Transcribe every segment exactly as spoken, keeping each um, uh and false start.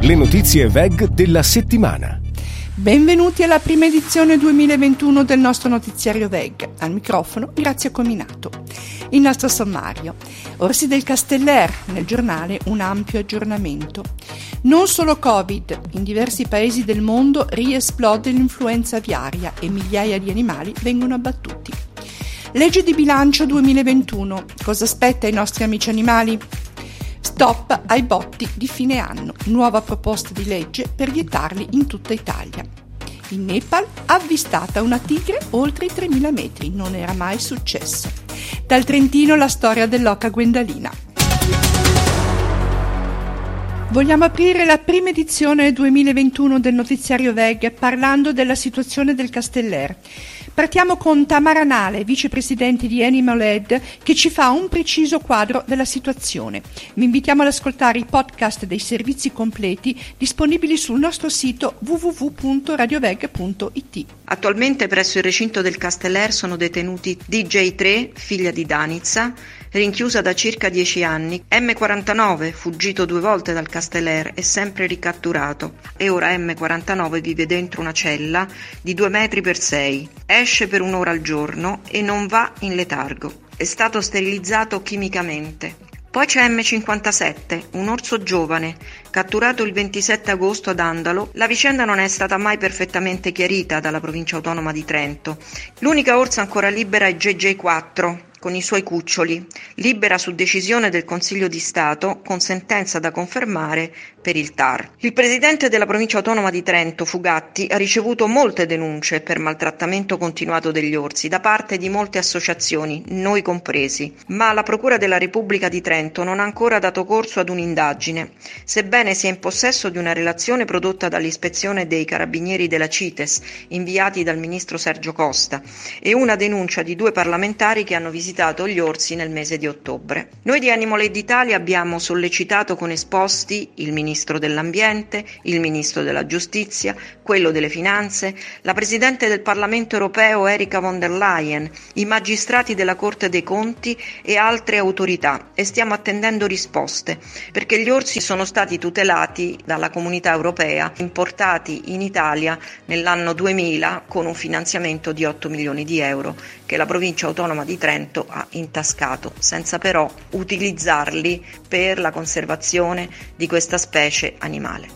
Le notizie V E G della settimana. Benvenuti alla prima edizione duemilaventuno del nostro notiziario V E G. Al microfono Grazia Cominato. Il nostro sommario. Orsi del Casteller, nel giornale un ampio aggiornamento. Non solo Covid, in diversi paesi del mondo riesplode l'influenza aviaria e migliaia di animali vengono abbattuti. Legge di bilancio duemilaventuno. Cosa aspetta i nostri amici animali? Stop ai botti di fine anno. Nuova proposta di legge per vietarli in tutta Italia. In Nepal avvistata una tigre oltre i tremila metri. Non era mai successo. Dal Trentino la storia dell'oca Gwendalina. Vogliamo aprire la prima edizione duemilaventuno del notiziario V E G parlando della situazione del Casteller. Partiamo con Tamara Nale, vicepresidente di Animal Aid, che ci fa un preciso quadro della situazione. Vi invitiamo ad ascoltare i podcast dei servizi completi disponibili sul nostro sito w w w punto radioveg punto i t. Attualmente presso il recinto del Casteller sono detenuti D J tre, figlia di Danica, rinchiusa da circa dieci anni, M quarantanove, fuggito due volte dal Casteller e sempre ricatturato, e ora M quarantanove vive dentro una cella di due metri per sei, esce per un'ora al giorno e non va in letargo. È stato sterilizzato chimicamente. Poi c'è M cinquantasette, un orso giovane, catturato il ventisette agosto ad Andalo. La vicenda non è stata mai perfettamente chiarita dalla provincia autonoma di Trento. L'unica orsa ancora libera è J J quattro, con i suoi cuccioli, libera su decisione del Consiglio di Stato, con sentenza da confermare per il T A R. Il presidente della provincia autonoma di Trento, Fugatti, ha ricevuto molte denunce per maltrattamento continuato degli orsi da parte di molte associazioni, noi compresi, ma la Procura della Repubblica di Trento non ha ancora dato corso ad un'indagine, sebbene sia in possesso di una relazione prodotta dall'ispezione dei carabinieri della CITES, inviati dal ministro Sergio Costa, e una denuncia di due parlamentari che hanno visitato visitato gli orsi nel mese di ottobre. Noi di Animal Aid Italia abbiamo sollecitato con esposti il Ministro dell'Ambiente, il Ministro della Giustizia, quello delle Finanze, la Presidente del Parlamento Europeo Erika von der Leyen, i magistrati della Corte dei Conti e altre autorità e stiamo attendendo risposte perché gli orsi sono stati tutelati dalla Comunità Europea, importati in Italia nell'anno duemila con un finanziamento di otto milioni di euro che la provincia autonoma di Trento ha intascato, senza però utilizzarli per la conservazione di questa specie animale.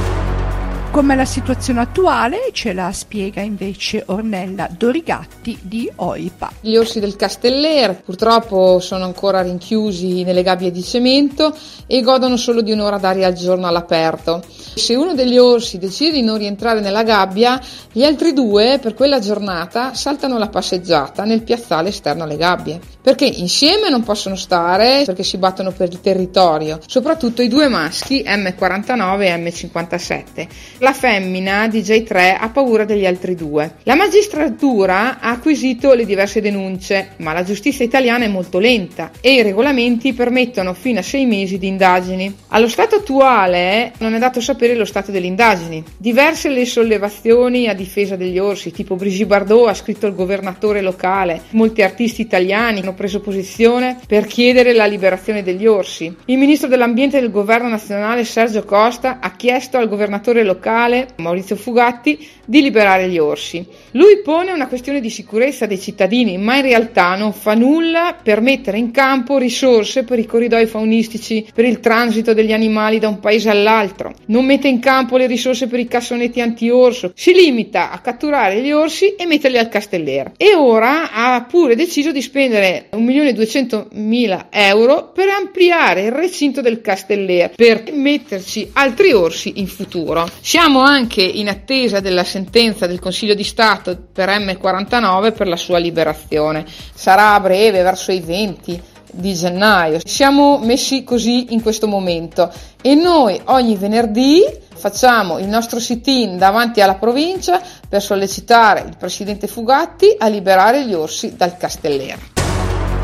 Com'è la situazione attuale ce la spiega invece Ornella Dorigatti di O I P A. Gli orsi del Casteller purtroppo sono ancora rinchiusi nelle gabbie di cemento e godono solo di un'ora d'aria al giorno all'aperto. Se uno degli orsi decide di non rientrare nella gabbia, gli altri due per quella giornata saltano la passeggiata nel piazzale esterno alle gabbie, perché insieme non possono stare, perché si battono per il territorio, soprattutto i due maschi M quarantanove e M cinquantasette. La femmina D J tre ha paura degli altri due. La magistratura ha acquisito le diverse denunce, ma la giustizia italiana è molto lenta e i regolamenti permettono fino a sei mesi di indagini. Allo stato attuale non è dato sapere lo stato delle indagini. Diverse le sollevazioni a difesa degli orsi, tipo Brigitte Bardot ha scritto al governatore locale, molti artisti italiani hanno preso posizione per chiedere la liberazione degli orsi. Il ministro dell'ambiente del governo nazionale Sergio Costa ha chiesto al governatore locale Maurizio Fugatti di liberare gli orsi. Lui pone una questione di sicurezza dei cittadini, ma in realtà non fa nulla per mettere in campo risorse per i corridoi faunistici, per il transito degli animali da un paese all'altro. Non mette in campo le risorse per i cassonetti anti-orso, si limita a catturare gli orsi e metterli al Casteller. E ora ha pure deciso di spendere un milione e duecentomila euro per ampliare il recinto del Casteller, per metterci altri orsi in futuro. Siamo anche in attesa della sentenza del Consiglio di Stato per M quarantanove per la sua liberazione. Sarà a breve, verso i venti di gennaio. Siamo messi così in questo momento e noi ogni venerdì facciamo il nostro sit-in davanti alla provincia per sollecitare il presidente Fugatti a liberare gli orsi dal Casteller.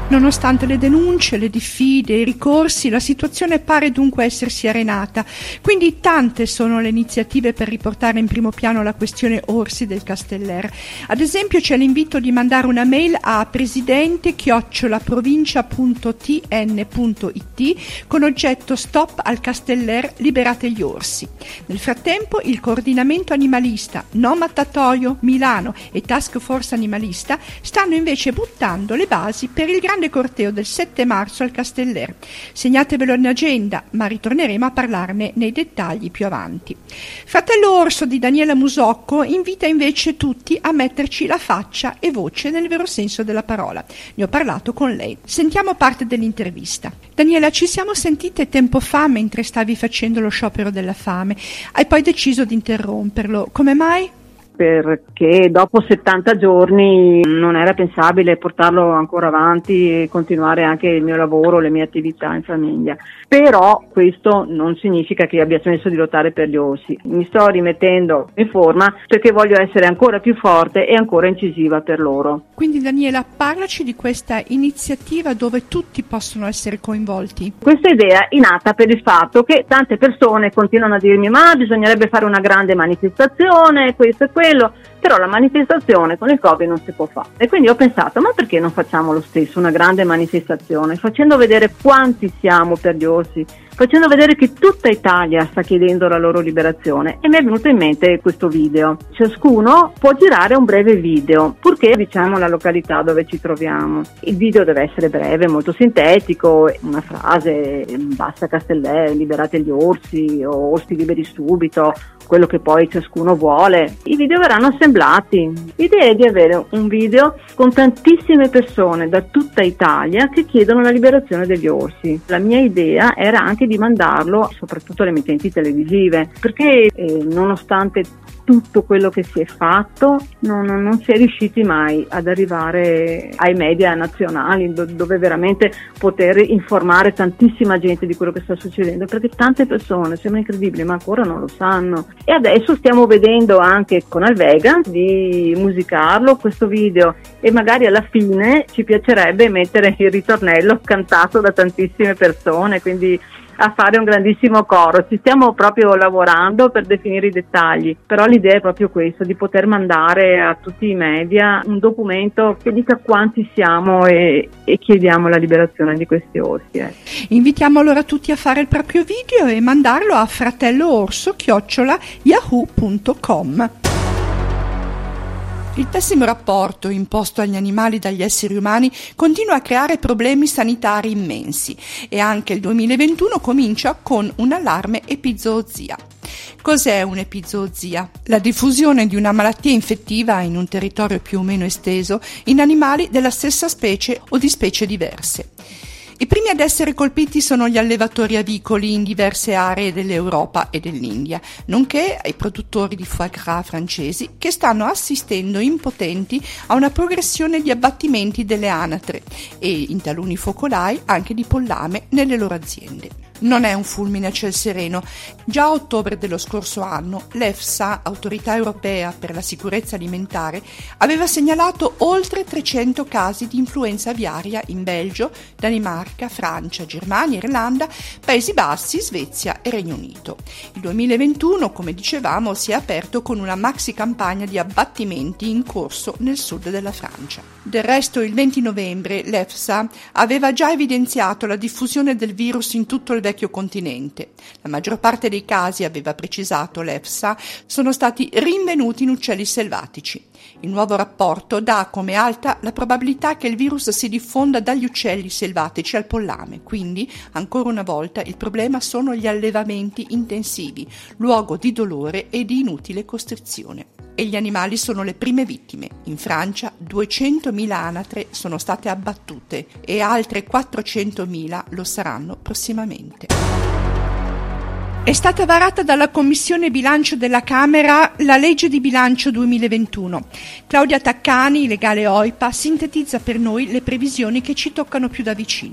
Nonostante le denunce, le diffide, i ricorsi, la situazione pare dunque essersi arenata. Quindi tante sono le iniziative per riportare in primo piano la questione orsi del Casteller. Ad esempio c'è l'invito di mandare una mail a presidente chiocciola provincia punto t n punto i t con oggetto Stop al Casteller, liberate gli orsi. Nel frattempo il coordinamento animalista, No Mattatoio, Milano e Task Force Animalista stanno invece buttando le basi per il grande corteo del sette marzo al Casteller. Segnatevelo in agenda, ma ritorneremo a parlarne nei dettagli più avanti. Fratello Orso di Daniela Musocco invita invece tutti a metterci la faccia e voce nel vero senso della parola. Ne ho parlato con lei. Sentiamo parte dell'intervista. Daniela, ci siamo sentite tempo fa mentre stavi facendo lo sciopero della fame. Hai poi deciso di interromperlo. Come mai? Perché dopo settanta giorni non era pensabile portarlo ancora avanti e continuare anche il mio lavoro, le mie attività in famiglia. Però questo non significa che io abbia smesso di lottare per gli orsi. Mi sto rimettendo in forma perché voglio essere ancora più forte e ancora incisiva per loro. Quindi Daniela, parlaci di questa iniziativa dove tutti possono essere coinvolti. Questa idea è nata per il fatto che tante persone continuano a dirmi ma bisognerebbe fare una grande manifestazione, questo e quello, però la manifestazione con il Covid non si può fare. E quindi ho pensato, ma perché non facciamo lo stesso una grande manifestazione, facendo vedere quanti siamo per gli orsi, facendo vedere che tutta Italia sta chiedendo la loro liberazione. E mi è venuto in mente questo video. Ciascuno può girare un breve video, purché diciamo la località dove ci troviamo. Il video deve essere breve, molto sintetico, una frase, basta Casteller, liberate gli orsi, o orsi liberi subito, quello che poi ciascuno vuole. I video verranno assemblati. L'idea è di avere un video con tantissime persone da tutta Italia che chiedono la liberazione degli orsi. La mia idea era anche di mandarlo soprattutto alle emittenti televisive, perché eh, nonostante tutto quello che si è fatto non, non si è riusciti mai ad arrivare ai media nazionali do, dove veramente poter informare tantissima gente di quello che sta succedendo, perché tante persone, sembra incredibile, ma ancora non lo sanno. E adesso stiamo vedendo anche con Alvega di musicarlo questo video, e magari alla fine ci piacerebbe mettere il ritornello cantato da tantissime persone, quindi a fare un grandissimo coro. Ci stiamo proprio lavorando per definire i dettagli, però l'idea è proprio questa, di poter mandare a tutti i media un documento che dica quanti siamo e, e chiediamo la liberazione di questi orsi. Eh. Invitiamo allora tutti a fare il proprio video e mandarlo a fratelloorso chiocciola yahoo punto com. Il pessimo rapporto imposto agli animali dagli esseri umani continua a creare problemi sanitari immensi e anche il duemilaventuno comincia con un allarme epizoozia. Cos'è un'epizoozia? La diffusione di una malattia infettiva in un territorio più o meno esteso in animali della stessa specie o di specie diverse. I primi ad essere colpiti sono gli allevatori avicoli in diverse aree dell'Europa e dell'India, nonché ai produttori di foie gras francesi che stanno assistendo impotenti a una progressione di abbattimenti delle anatre e, in taluni focolai, anche di pollame nelle loro aziende. Non è un fulmine a ciel sereno. Già a ottobre dello scorso anno l'EFSA, Autorità Europea per la Sicurezza Alimentare, aveva segnalato oltre trecento casi di influenza aviaria in Belgio, Danimarca, Francia, Germania, Irlanda, Paesi Bassi, Svezia e Regno Unito. Il duemilaventuno, come dicevamo, si è aperto con una maxi campagna di abbattimenti in corso nel sud della Francia. Del resto, il venti novembre l'EFSA aveva già evidenziato la diffusione del virus in tutto il vecchio continente. La maggior parte dei casi, aveva precisato l'EFSA, sono stati rinvenuti in uccelli selvatici. Il nuovo rapporto dà come alta la probabilità che il virus si diffonda dagli uccelli selvatici al pollame, quindi, ancora una volta, il problema sono gli allevamenti intensivi, luogo di dolore e di inutile costrizione. E gli animali sono le prime vittime. In Francia duecentomila anatre sono state abbattute e altre quattrocentomila lo saranno prossimamente. È stata varata dalla Commissione Bilancio della Camera la legge di bilancio duemilaventuno. Claudia Taccani, legale O I P A, sintetizza per noi le previsioni che ci toccano più da vicino.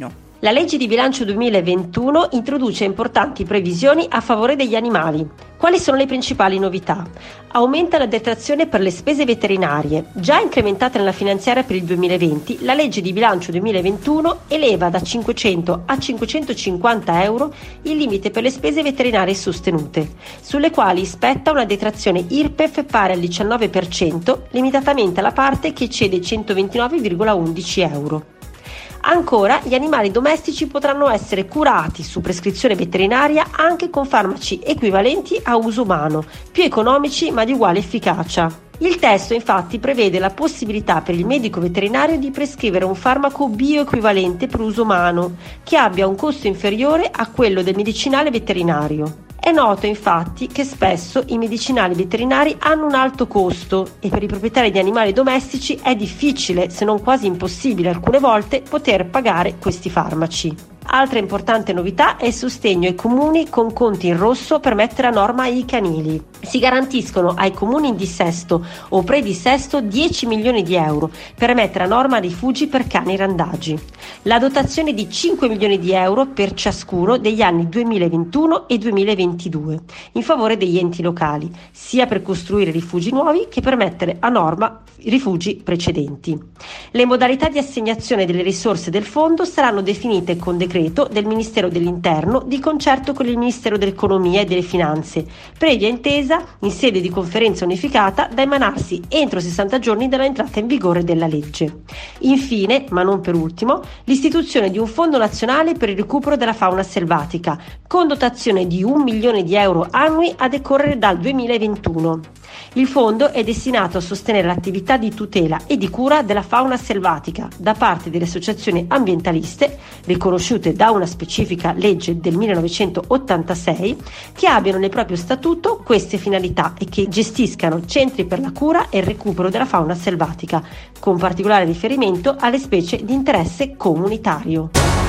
La legge di bilancio duemilaventuno introduce importanti previsioni a favore degli animali. Quali sono le principali novità? Aumenta la detrazione per le spese veterinarie. Già incrementata nella finanziaria per il duemilaventi, la legge di bilancio duemilaventuno eleva da cinquecento a cinquecentocinquanta euro il limite per le spese veterinarie sostenute, sulle quali spetta una detrazione I R P E F pari al diciannove per cento, limitatamente alla parte che eccede i centoventinove virgola undici euro. Ancora, gli animali domestici potranno essere curati su prescrizione veterinaria anche con farmaci equivalenti a uso umano, più economici ma di uguale efficacia. Il testo infatti prevede la possibilità per il medico veterinario di prescrivere un farmaco bioequivalente per uso umano, che abbia un costo inferiore a quello del medicinale veterinario. È noto infatti che spesso i medicinali veterinari hanno un alto costo e per i proprietari di animali domestici è difficile, se non quasi impossibile alcune volte, poter pagare questi farmaci. Altra importante novità è il sostegno ai comuni con conti in rosso per mettere a norma i canili. Si garantiscono ai comuni in dissesto o predissesto dieci milioni di euro per mettere a norma rifugi per cani randagi. La dotazione di cinque milioni di euro per ciascuno degli anni duemilaventuno e duemilaventidue in favore degli enti locali, sia per costruire rifugi nuovi che per mettere a norma i rifugi precedenti. Le modalità di assegnazione delle risorse del fondo saranno definite con decreto del Ministero dell'Interno di concerto con il Ministero dell'Economia e delle Finanze, previa intesa in sede di conferenza unificata da emanarsi entro sessanta giorni dall'entrata in vigore della legge. Infine, ma non per ultimo, l'istituzione di un fondo nazionale per il recupero della fauna selvatica, con dotazione di un milione di euro annui a decorrere dal duemilaventuno. Il fondo è destinato a sostenere l'attività di tutela e di cura della fauna selvatica da parte delle associazioni ambientaliste, riconosciute da una specifica legge del millenovecentottantasei, che abbiano nel proprio statuto queste finalità e che gestiscano centri per la cura e il recupero della fauna selvatica, con particolare riferimento alle specie di interesse comunitario.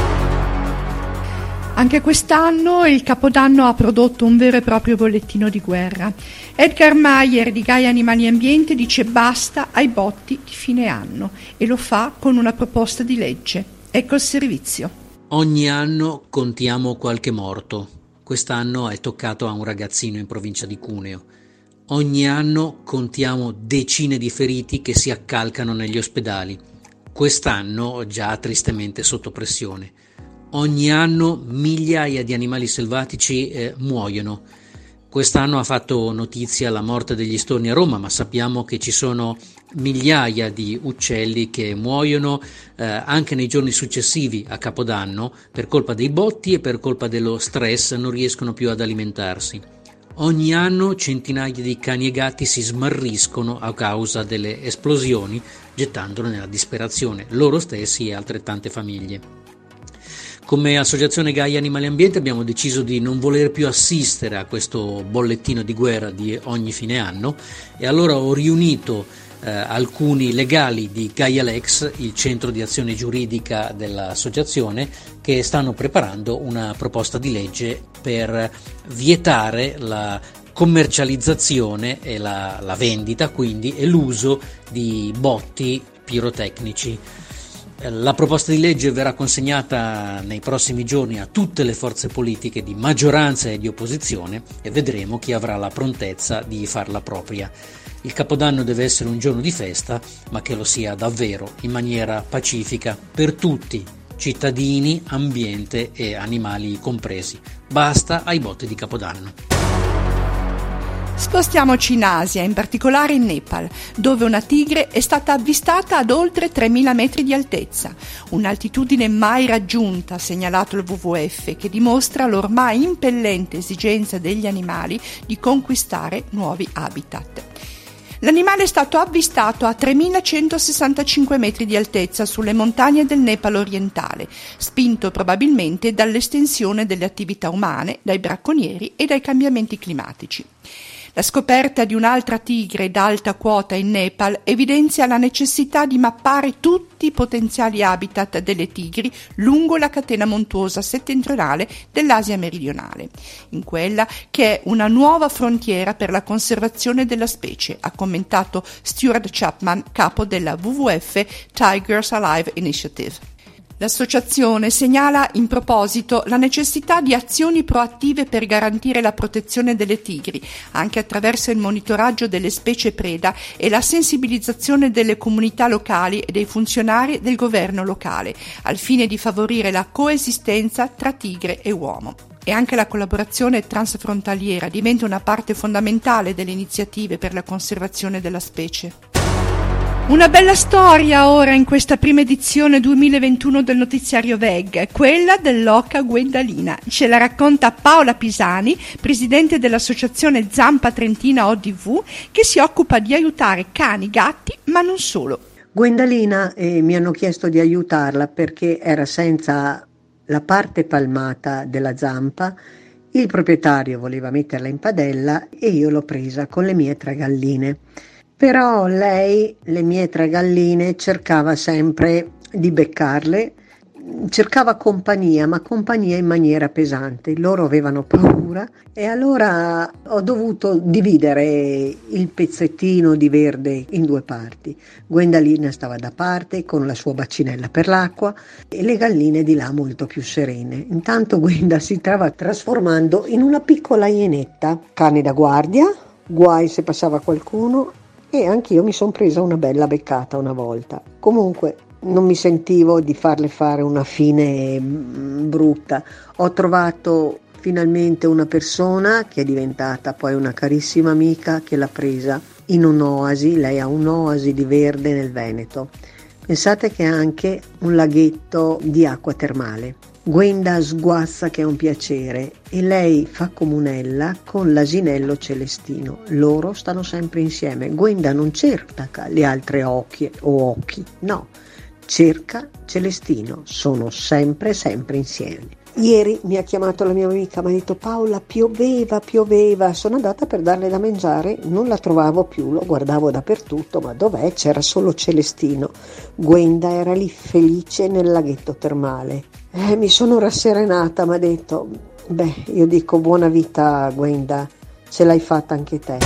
Anche quest'anno il Capodanno ha prodotto un vero e proprio bollettino di guerra. Edgar Meyer di Gaia Animali e Ambiente dice basta ai botti di fine anno e lo fa con una proposta di legge. Ecco il servizio. Ogni anno contiamo qualche morto. Quest'anno è toccato a un ragazzino in provincia di Cuneo. Ogni anno contiamo decine di feriti che si accalcano negli ospedali. Quest'anno già tristemente sotto pressione. Ogni anno migliaia di animali selvatici eh, muoiono. Quest'anno ha fatto notizia la morte degli storni a Roma, ma sappiamo che ci sono migliaia di uccelli che muoiono eh, anche nei giorni successivi a Capodanno per colpa dei botti e per colpa dello stress, non riescono più ad alimentarsi. Ogni anno centinaia di cani e gatti si smarriscono a causa delle esplosioni, gettandolo nella disperazione loro stessi e altrettante famiglie. Come Associazione Gaia Animali e Ambiente abbiamo deciso di non voler più assistere a questo bollettino di guerra di ogni fine anno e allora ho riunito eh, alcuni legali di Gaia Lex, il centro di azione giuridica dell'associazione, che stanno preparando una proposta di legge per vietare la commercializzazione e la, la vendita quindi e l'uso di botti pirotecnici. La proposta di legge verrà consegnata nei prossimi giorni a tutte le forze politiche di maggioranza e di opposizione e vedremo chi avrà la prontezza di farla propria. Il Capodanno deve essere un giorno di festa, ma che lo sia davvero in maniera pacifica per tutti, cittadini, ambiente e animali compresi. Basta ai botti di Capodanno. Spostiamoci in Asia, in particolare in Nepal, dove una tigre è stata avvistata ad oltre tremila metri di altezza, un'altitudine mai raggiunta, ha segnalato il W W F, che dimostra l'ormai impellente esigenza degli animali di conquistare nuovi habitat. L'animale è stato avvistato a tremilacentosessantacinque metri di altezza sulle montagne del Nepal orientale, spinto probabilmente dall'estensione delle attività umane, dai bracconieri e dai cambiamenti climatici. La scoperta di un'altra tigre d'alta quota in Nepal evidenzia la necessità di mappare tutti i potenziali habitat delle tigri lungo la catena montuosa settentrionale dell'Asia meridionale, in quella che è una nuova frontiera per la conservazione della specie, ha commentato Stuart Chapman, capo della W W F Tigers Alive Initiative. L'associazione segnala in proposito la necessità di azioni proattive per garantire la protezione delle tigri, anche attraverso il monitoraggio delle specie preda e la sensibilizzazione delle comunità locali e dei funzionari del governo locale, al fine di favorire la coesistenza tra tigre e uomo. E anche la collaborazione transfrontaliera diventa una parte fondamentale delle iniziative per la conservazione della specie. Una bella storia ora in questa prima edizione duemilaventuno del notiziario V E G, quella dell'oca Gwendalina. Ce la racconta Paola Pisani, presidente dell'associazione Zampa Trentina O D V, che si occupa di aiutare cani, gatti, ma non solo. Gwendalina eh, mi hanno chiesto di aiutarla perché era senza la parte palmata della zampa, il proprietario voleva metterla in padella e io l'ho presa con le mie tre galline. Però lei, le mie tre galline, cercava sempre di beccarle, cercava compagnia, ma compagnia in maniera pesante. Loro avevano paura e allora ho dovuto dividere il pezzettino di verde in due parti. Gwendalina stava da parte con la sua bacinella per l'acqua e le galline di là molto più serene. Intanto Gwenda si stava trasformando in una piccola ienetta, cane da guardia, guai se passava qualcuno. E anch'io mi sono presa una bella beccata una volta. Comunque non mi sentivo di farle fare una fine brutta. Ho trovato finalmente una persona che è diventata poi una carissima amica, che l'ha presa in un'oasi. Lei ha un'oasi di verde nel Veneto. Pensate che ha anche un laghetto di acqua termale. Gwenda sguazza che è un piacere e lei fa comunella con l'asinello Celestino. Loro stanno sempre insieme. Gwenda non cerca le altre occhie o occhi, no, cerca Celestino. Sono sempre, sempre insieme. Ieri mi ha chiamato la mia amica, mi ha detto: Paola, pioveva, pioveva. Sono andata per darle da mangiare, non la trovavo più, lo guardavo dappertutto, ma dov'è? C'era solo Celestino. Gwenda era lì felice nel laghetto termale. Eh, mi sono rasserenata, mi ha detto: beh, io dico buona vita Gwenda, ce l'hai fatta anche te.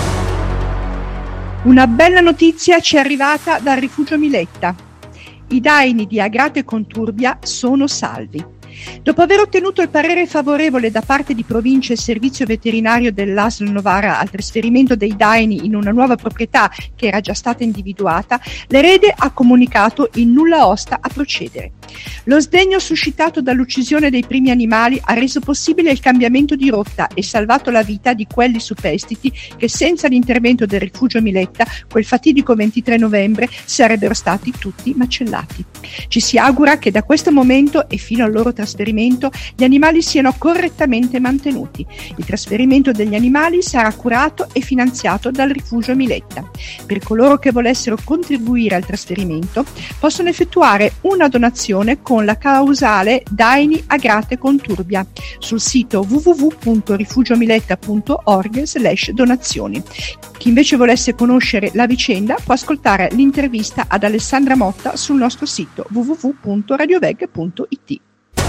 Una bella notizia ci è arrivata dal rifugio Miletta. I daini di Agrate Conturbia sono salvi. Dopo aver ottenuto il parere favorevole da parte di Provincia e Servizio Veterinario dell'A S L Novara al trasferimento dei daini in una nuova proprietà che era già stata individuata, l'erede ha comunicato il nulla osta a procedere. Lo sdegno suscitato dall'uccisione dei primi animali ha reso possibile il cambiamento di rotta e salvato la vita di quelli superstiti che senza l'intervento del rifugio Miletta, quel fatidico ventitré novembre, sarebbero stati tutti macellati. Ci si augura che da questo momento e fino al loro trasferimento gli animali siano correttamente mantenuti. Il trasferimento degli animali sarà curato e finanziato dal rifugio Miletta. Per coloro che volessero contribuire al trasferimento possono effettuare una donazione con la causale Daini Agrate Conturbia sul sito w w w punto rifugiomiletta punto org slash donazioni. Chi invece volesse conoscere la vicenda può ascoltare l'intervista ad Alessandra Motta sul nostro sito w w w punto radioveg punto i t.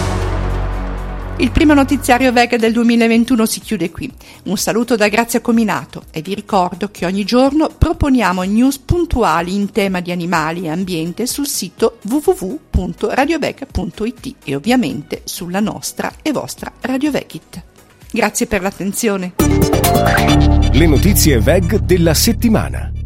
Il primo notiziario V E G del duemilaventuno si chiude qui. Un saluto da Grazia Cominato e vi ricordo che ogni giorno proponiamo news puntuali in tema di animali e ambiente sul sito w w w punto radioveg punto i t e ovviamente sulla nostra e vostra Radio Vegit. Grazie per l'attenzione. Le notizie V E G della settimana.